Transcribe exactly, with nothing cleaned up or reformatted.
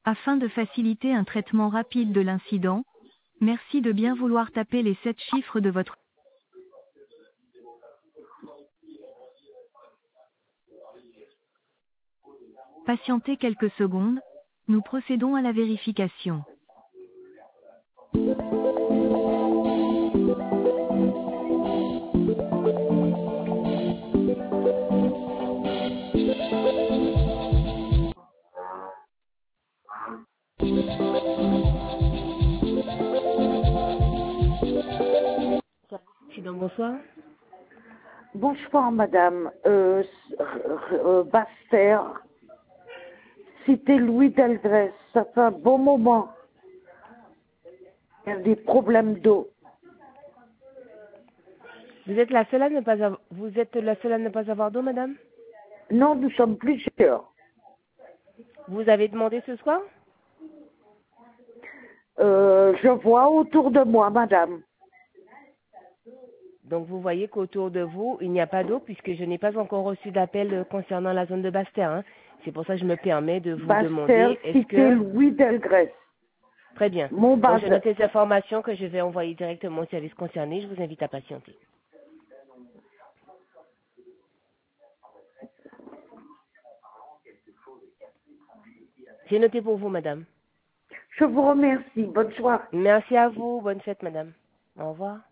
Afin de faciliter un traitement rapide de l'incident, merci de bien vouloir taper les sept chiffres de votre... Patientez quelques secondes, nous procédons à la vérification. Accident, bonsoir. Bonsoir madame, euh, euh, Bastère, cité Louis Delgrès, ça fait un bon moment. Il y a des problèmes d'eau. Vous êtes la seule à ne pas avoir, vous êtes la seule à ne pas avoir d'eau, madame? Non, nous sommes plusieurs. Vous avez demandé ce soir? Euh, je vois autour de moi, madame. Donc vous voyez qu'autour de vous, il n'y a pas d'eau puisque je n'ai pas encore reçu d'appel concernant la zone de Bastère. Hein. C'est pour ça que je me permets de vous Bastère, demander, est-ce cité que... Louis Delgrès. Très bien. Mon Donc je bazar. note ces informations que je vais envoyer directement au service concerné. Je vous invite à patienter. J'ai noté pour vous, madame. Je vous remercie. Bonne soirée. Merci à vous. Bonne fête, madame. Au revoir.